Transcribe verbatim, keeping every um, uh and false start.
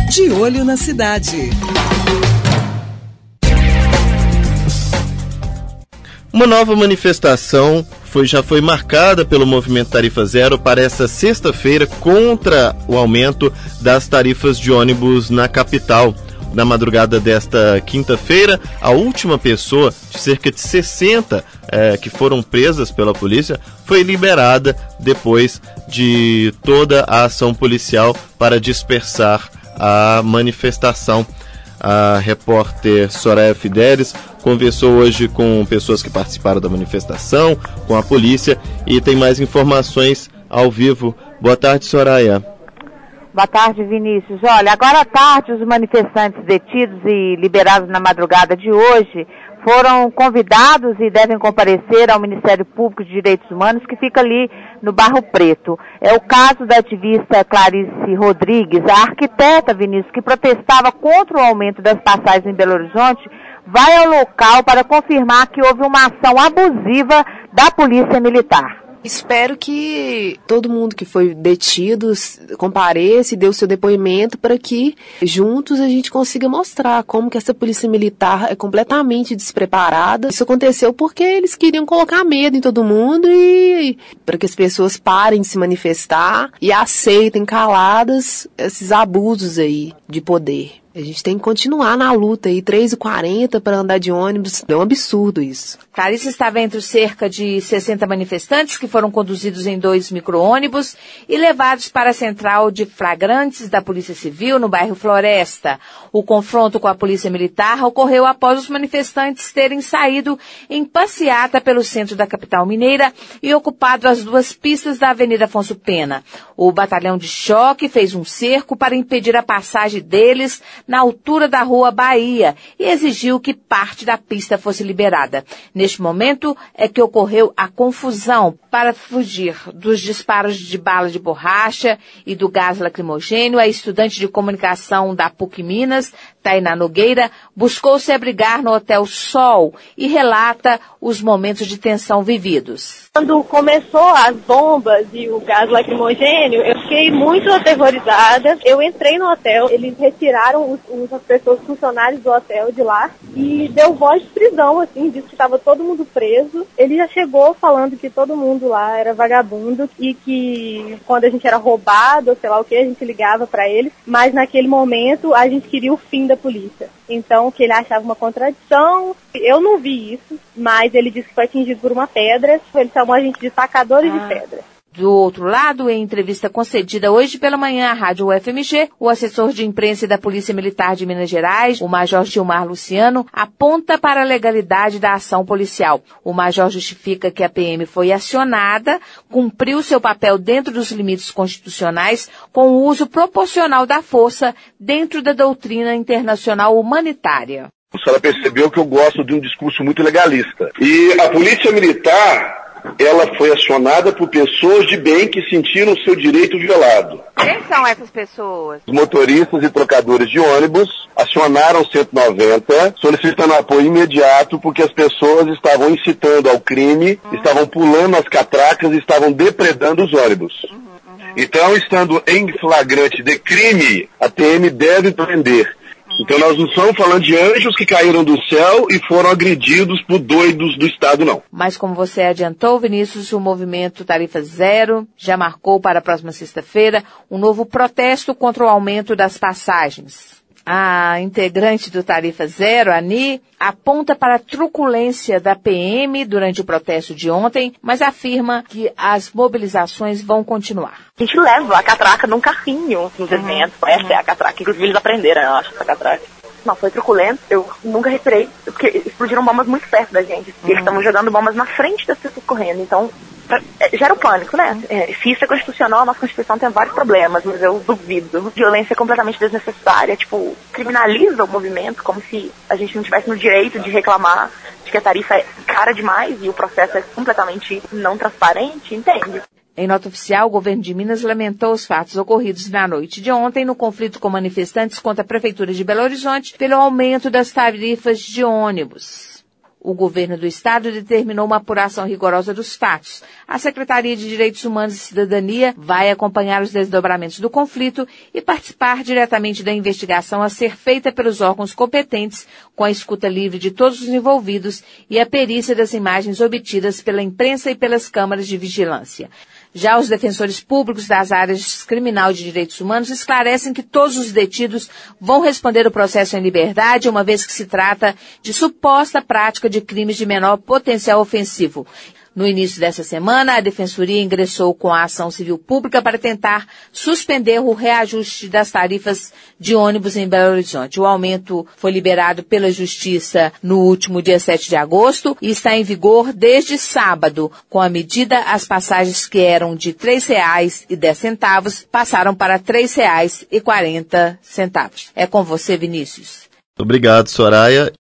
De Olho na Cidade. Uma nova manifestação foi, já foi marcada pelo Movimento Tarifa Zero para esta sexta-feira contra o aumento das tarifas de ônibus na capital. Na madrugada desta quinta-feira, a última pessoa, de cerca de sessenta eh, que foram presas pela polícia, foi liberada depois de toda a ação policial para dispersar a manifestação. A repórter Soraya Fidelis conversou hoje com pessoas que participaram da manifestação, com a polícia, e tem mais informações ao vivo. Boa tarde, Soraya. Boa tarde, Vinícius. Olha, agora à tarde, os manifestantes detidos e liberados na madrugada de hoje foram convidados e devem comparecer ao Ministério Público de Direitos Humanos, que fica ali no Barro Preto. É o caso da ativista Clarice Rodrigues, a arquiteta, Vinícius, que protestava contra o aumento das passagens em Belo Horizonte, vai ao local para confirmar que houve uma ação abusiva da Polícia Militar. Espero que todo mundo que foi detido compareça e dê o seu depoimento para que juntos a gente consiga mostrar como que essa polícia militar é completamente despreparada. Isso aconteceu porque eles queriam colocar medo em todo mundo e para que as pessoas parem de se manifestar e aceitem caladas esses abusos aí de poder. A gente tem que continuar na luta aí, três e quarenta para andar de ônibus, é um absurdo isso. Clarice estava entre os cerca de sessenta manifestantes que foram conduzidos em dois micro-ônibus e levados para a central de flagrantes da Polícia Civil no bairro Floresta. O confronto com a Polícia Militar ocorreu após os manifestantes terem saído em passeata pelo centro da capital mineira e ocupado as duas pistas da Avenida Afonso Pena. O batalhão de choque fez um cerco para impedir a passagem deles na altura da Rua Bahia e exigiu que parte da pista fosse liberada. Neste momento é que ocorreu a confusão. Para fugir dos disparos de bala de borracha e do gás lacrimogênio, a estudante de comunicação da P U C Minas, Tainá Nogueira, buscou se abrigar no Hotel Sol e relata os momentos de tensão vividos. Quando começou as bombas e o gás lacrimogênio, eu fiquei muito aterrorizada. Eu entrei no hotel, eles retiraram os, os, as pessoas, os funcionários do hotel de lá e deu voz de prisão, assim, disse que estava todo mundo preso. Ele já chegou falando que todo mundo lá era vagabundo e que quando a gente era roubado, ou sei lá o que, a gente ligava para eles, mas naquele momento a gente queria o fim da polícia. Então, que ele achava uma contradição. Eu não vi isso, mas ele disse que foi atingido por uma pedra. Ele chamou a gente de sacadores ah. de pedra. Do outro lado, em entrevista concedida hoje pela manhã à Rádio U F M G, o assessor de imprensa da Polícia Militar de Minas Gerais, o Major Gilmar Luciano, aponta para a legalidade da ação policial. O Major justifica que a P M foi acionada, cumpriu seu papel dentro dos limites constitucionais com o uso proporcional da força dentro da doutrina internacional humanitária. A senhora percebeu que eu gosto de um discurso muito legalista. E a Polícia Militar, ela foi acionada por pessoas de bem que sentiram o seu direito violado. Quem são essas pessoas? Os motoristas e trocadores de ônibus acionaram o cento e noventa, solicitando apoio imediato porque as pessoas estavam incitando ao crime, uhum. estavam pulando as catracas e estavam depredando os ônibus. Uhum, uhum. Então, estando em flagrante de crime, a P M deve prender. Então nós não estamos falando de anjos que caíram do céu e foram agredidos por doidos do Estado, não. Mas como você adiantou, Vinícius, o movimento Tarifa Zero já marcou para a próxima sexta-feira um novo protesto contra o aumento das passagens. A integrante do Tarifa Zero, Ani, aponta para a truculência da P M durante o protesto de ontem, mas afirma que as mobilizações vão continuar. A gente leva a catraca num carrinho nos eventos. Uhum. Essa é a catraca. Inclusive eles aprenderam, eu acho, essa catraca. Não, foi truculento. Eu nunca respirei, porque explodiram bombas muito perto da gente. Uhum. Eles estavam jogando bombas na frente das pessoas correndo. Então, gera o pânico, né? Uhum. É, se isso é constitucional, a nossa Constituição tem vários problemas, mas eu duvido. Violência completamente desnecessária, tipo, criminaliza o movimento, como se a gente não tivesse no direito de reclamar de que a tarifa é cara demais e o processo é completamente não transparente, entende? Em nota oficial, o governo de Minas lamentou os fatos ocorridos na noite de ontem no conflito com manifestantes contra a Prefeitura de Belo Horizonte pelo aumento das tarifas de ônibus. O governo do estado determinou uma apuração rigorosa dos fatos. A Secretaria de Direitos Humanos e Cidadania vai acompanhar os desdobramentos do conflito e participar diretamente da investigação a ser feita pelos órgãos competentes, com a escuta livre de todos os envolvidos e a perícia das imagens obtidas pela imprensa e pelas câmaras de vigilância. Já os defensores públicos das áreas criminal e de direitos humanos esclarecem que todos os detidos vão responder o processo em liberdade, uma vez que se trata de suposta prática de crimes de menor potencial ofensivo. No início dessa semana, a Defensoria ingressou com a ação civil pública para tentar suspender o reajuste das tarifas de ônibus em Belo Horizonte. O aumento foi liberado pela Justiça no último dia sete de agosto e está em vigor desde sábado. Com a medida, as passagens que eram de três reais e dez centavos passaram para três reais e quarenta centavos. É com você, Vinícius. Obrigado, Soraya.